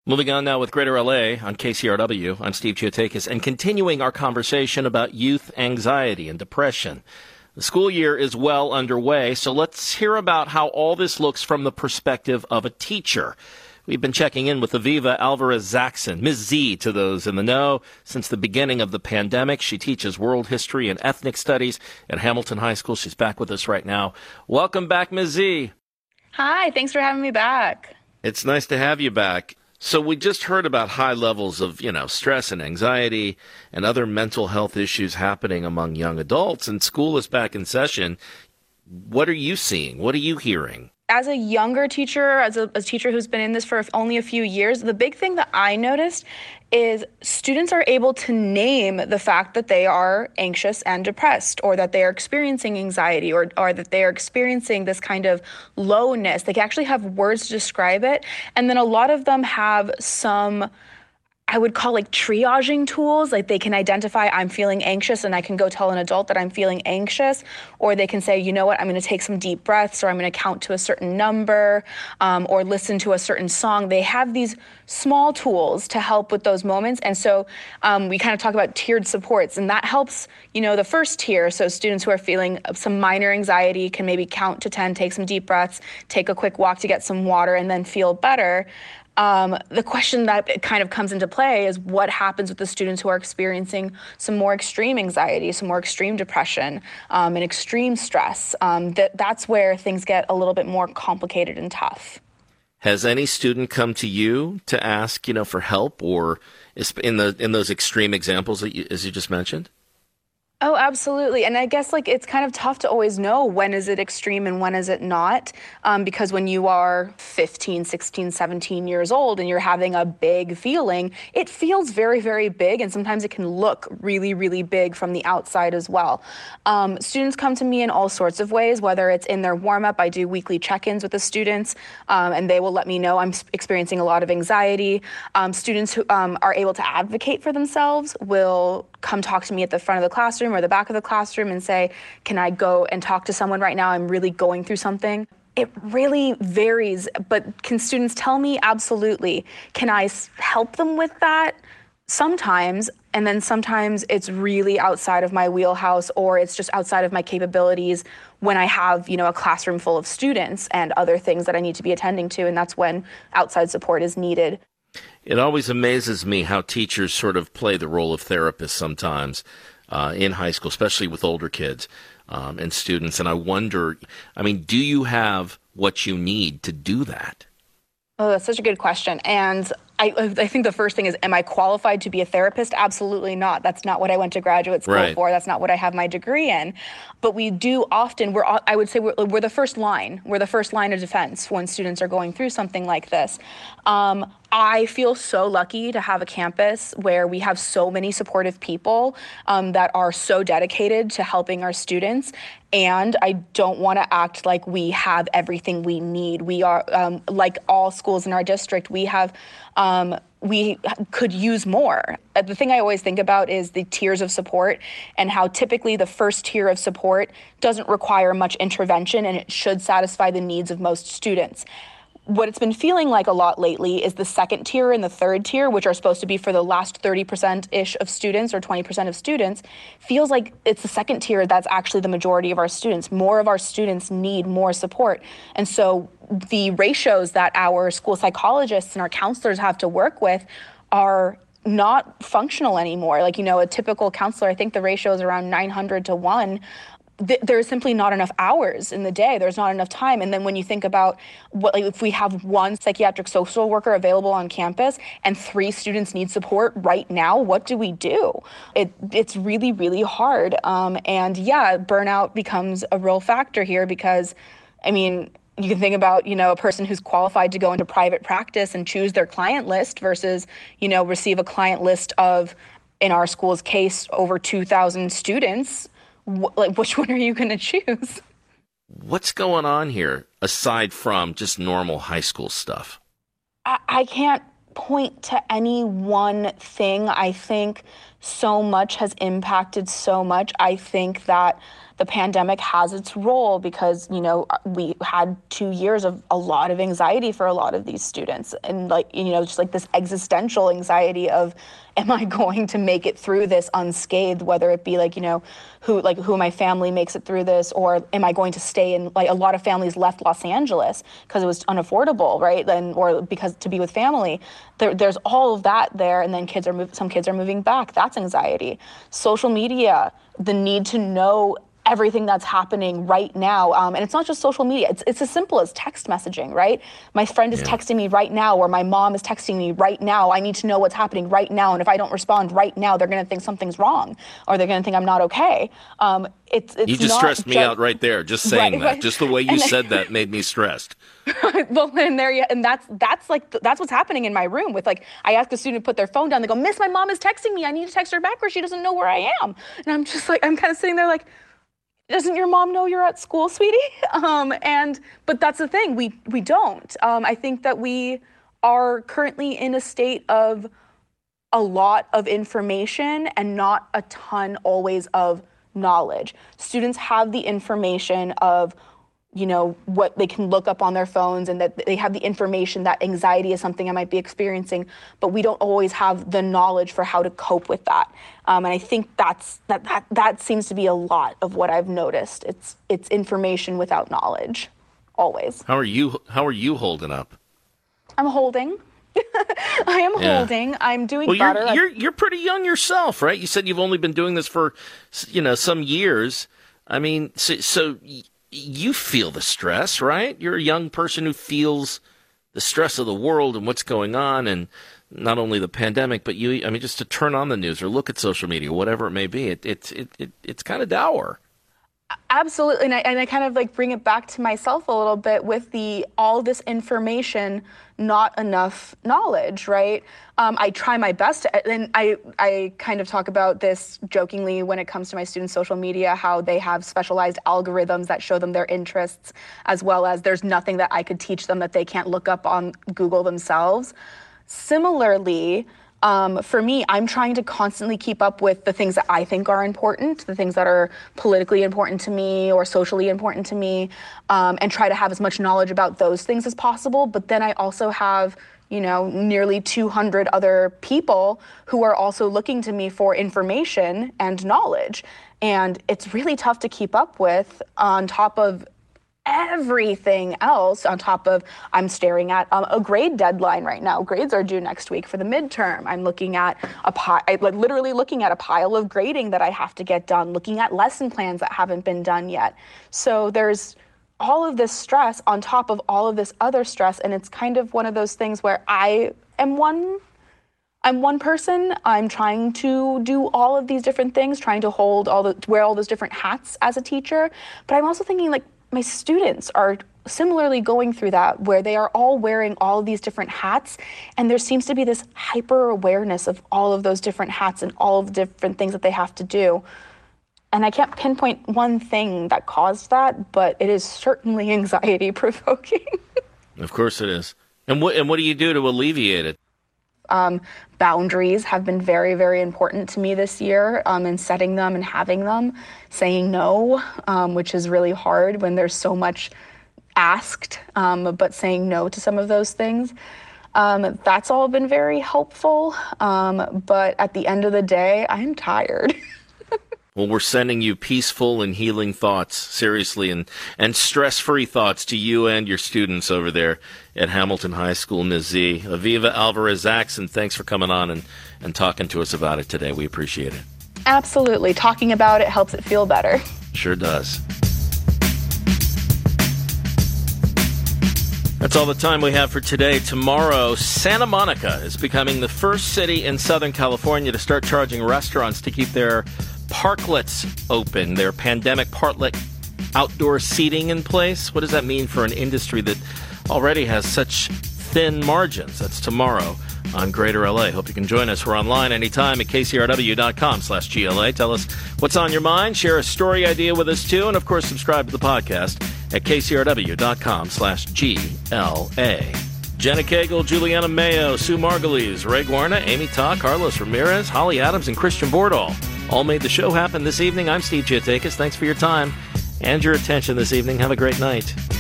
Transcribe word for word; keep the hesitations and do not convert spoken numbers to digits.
Moving on now with Greater L A on K C R W, I'm Steve Chiotakis, and continuing our conversation about youth anxiety and depression. The school year is well underway, so let's hear about how all this looks from the perspective of a teacher. We've been checking in with Aviva Alvarez-Zackson, Miz Z to those in the know. Since the beginning of the pandemic, she teaches world history and ethnic studies at Hamilton High School. She's back with us right now. Welcome back, Miz Z. Hi, thanks for having me back. It's nice to have you back. So we just heard about high levels of, you know, stress and anxiety and other mental health issues happening among young adults, and school is back in session. What are you seeing? What are you hearing? As a younger teacher, as a, a teacher who's been in this for only a few years, the big thing that I noticed is students are able to name the fact that they are anxious and depressed, or that they are experiencing anxiety, or, or that they are experiencing this kind of lowness. They can actually have words to describe it. And then a lot of them have some, I would call like triaging tools. Like they can identify, I'm feeling anxious, and I can go tell an adult that I'm feeling anxious. Or they can say, you know what, I'm going to take some deep breaths, or I'm going to count to a certain number, um, or listen to a certain song. They have these small tools to help with those moments. And so um, we kind of talk about tiered supports, and that helps, you know, the first tier. So students who are feeling some minor anxiety can maybe count to ten, take some deep breaths, take a quick walk to get some water, and then feel better. Um, the question that kind of comes into play is what happens with the students who are experiencing some more extreme anxiety, some more extreme depression, um, and extreme stress. Um, that, that's where things get a little bit more complicated and tough. Has any student come to you to ask, you know, for help, or in the in those extreme examples that you, as you just mentioned? Oh, absolutely. And I guess like it's kind of tough to always know when is it extreme and when is it not, um, because when you are fifteen, sixteen, seventeen years old and you're having a big feeling, it feels very, very big. And sometimes it can look really, really big from the outside as well. Um, students come to me in all sorts of ways, whether it's in their warm up. I do weekly check-ins with the students, um, and they will let me know I'm experiencing a lot of anxiety. Um, students who um, are able to advocate for themselves will come talk to me at the front of the classroom or the back of the classroom and say, can I go and talk to someone right now? I'm really going through something. It really varies, but can students tell me? Absolutely. Can I help them with that? Sometimes, and then sometimes it's really outside of my wheelhouse, or it's just outside of my capabilities when I have, you know, a classroom full of students and other things that I need to be attending to, and that's when outside support is needed. It always amazes me how teachers sort of play the role of therapists sometimes uh, in high school, especially with older kids um, and students. And I wonder, I mean, do you have what you need to do that? Oh, that's such a good question. And I, I think the first thing is, am I qualified to be a therapist? Absolutely not. That's not what I went to graduate school right. for. That's not what I have my degree in. But we do often, we're, I would say we're, we're the first line. We're the first line of defense when students are going through something like this. Um, I feel so lucky to have a campus where we have so many supportive people um, that are so dedicated to helping our students. And I don't want to act like we have everything we need. We are, um, like all schools in our district, we have, um, we could use more. The thing I always think about is the tiers of support, and how typically the first tier of support doesn't require much intervention, and it should satisfy the needs of most students. What it's been feeling like a lot lately is the second tier and the third tier, which are supposed to be for the last thirty percent-ish of students or twenty percent of students, feels like it's the second tier that's actually the majority of our students. More of our students need more support. And so the ratios that our school psychologists and our counselors have to work with are not functional anymore. Like, you know, a typical counselor, I think the ratio is around nine hundred to one. There's simply not enough hours in the day. There's not enough time. And then when you think about what, like, if we have one psychiatric social worker available on campus and three students need support right now, what do we do? It it's really, really hard. Um, and yeah, burnout becomes a real factor here because, I mean, you can think about, you know, a person who's qualified to go into private practice and choose their client list versus, you know, receive a client list of, in our school's case, over two thousand students. Like, which one are you going to choose? What's going on here aside from just normal high school stuff? I, I can't point to any one thing. I think so much has impacted so much. I think that the pandemic has its role because, you know, we had two years of a lot of anxiety for a lot of these students. And like, you know, just like this existential anxiety of, am I going to make it through this unscathed, whether it be like, you know, who like who in my family makes it through this, or am I going to stay in, like a lot of families left Los Angeles because it was unaffordable, right? And or because to be with family. There, there's all of that there, and then kids are move, some kids are moving back. That's anxiety. Social media, the need to know everything that's happening right now. Um, and it's not just social media. It's it's as simple as text messaging, right? My friend is yeah. texting me right now, or my mom is texting me right now. I need to know what's happening right now. And if I don't respond right now, they're going to think something's wrong, or they're going to think I'm not okay. Um, it's, it's you just not stressed me just, out right there, just saying right, that. right. Just the way you then, said that made me stressed. Well, and there, yeah, and that's that's like that's what's happening in my room. With like, I ask a student to put their phone down. They go, "Miss, my mom is texting me. I need to text her back, or she doesn't know where I am." And I'm just like, I'm kind of sitting there like, doesn't your mom know you're at school, sweetie? Um, and but that's the thing, we we don't. Um, I think that we are currently in a state of a lot of information and not a ton always of knowledge. Students have the information of, you know, what they can look up on their phones, and that they have the information that anxiety is something I might be experiencing, but we don't always have the knowledge for how to cope with that. Um, and I think that's that, that that seems to be a lot of what I've noticed. It's it's information without knowledge, always. How are you? How are you holding up? I'm holding. I am yeah. holding. I'm doing well, better. You're, you're you're pretty young yourself, right? You said you've only been doing this for, you know, some years. I mean, so. so you feel the stress, right? You're a young person who feels the stress of the world and what's going on, and not only the pandemic, but you, I mean, just to turn on the news or look at social media, whatever it may be, it, it, it, it it's kind of dour. Absolutely. And I, and I kind of like bring it back to myself a little bit with the all this information, not enough knowledge, right? Um, I try my best. To, and I, I kind of talk about this jokingly when it comes to my students' social media, how they have specialized algorithms that show them their interests, as well as there's nothing that I could teach them that they can't look up on Google themselves. Similarly, Um, for me, I'm trying to constantly keep up with the things that I think are important, the things that are politically important to me or socially important to me, um, and try to have as much knowledge about those things as possible. But then I also have, you know, nearly two hundred other people who are also looking to me for information and knowledge. And it's really tough to keep up with on top of everything else, on top of I'm staring at um, a grade deadline right now. Grades are due next week for the midterm. I'm looking at a pile, I, like literally looking at a pile of grading that I have to get done, looking at lesson plans that haven't been done yet. So there's all of this stress on top of all of this other stress, and it's kind of one of those things where I am one I'm one person. I'm trying to do all of these different things, trying to hold all the wear all those different hats as a teacher. But I'm also thinking, like, my students are similarly going through that, where they are all wearing all of these different hats, and there seems to be this hyper awareness of all of those different hats and all of the different things that they have to do. And I can't pinpoint one thing that caused that, but it is certainly anxiety provoking. Of course it is. And what and what do you do to alleviate it? Um, boundaries have been very, very important to me this year, um, and setting them and having them, saying no, um, which is really hard when there's so much asked, um, but saying no to some of those things. Um, that's all been very helpful. Um, but at the end of the day, I'm tired. Well, we're sending you peaceful and healing thoughts, seriously, and, and stress-free thoughts to you and your students over there at Hamilton High School, Miz Z. Aviva Alvarez-Zackson, thanks for coming on and, and talking to us about it today. We appreciate it. Absolutely. Talking about it helps it feel better. Sure does. That's all the time we have for today. Tomorrow, Santa Monica is becoming the first city in Southern California to start charging restaurants to keep their parklets open, their pandemic parklet outdoor seating in place. What does that mean for an industry that already has such thin margins? That's tomorrow on Greater L A. Hope you can join us. We're online anytime at K C R W dot com slash G L A. Tell us what's on your mind. Share a story idea with us, too. And, of course, subscribe to the podcast at K C R W dot com slash G L A. Jenna Cagle, Juliana Mayo, Sue Margulies, Ray Guarna, Amy Ta, Carlos Ramirez, Holly Adams, and Christian Bordahl. all made the show happen this evening. I'm Steve Chiotakis. Thanks for your time and your attention this evening. Have a great night.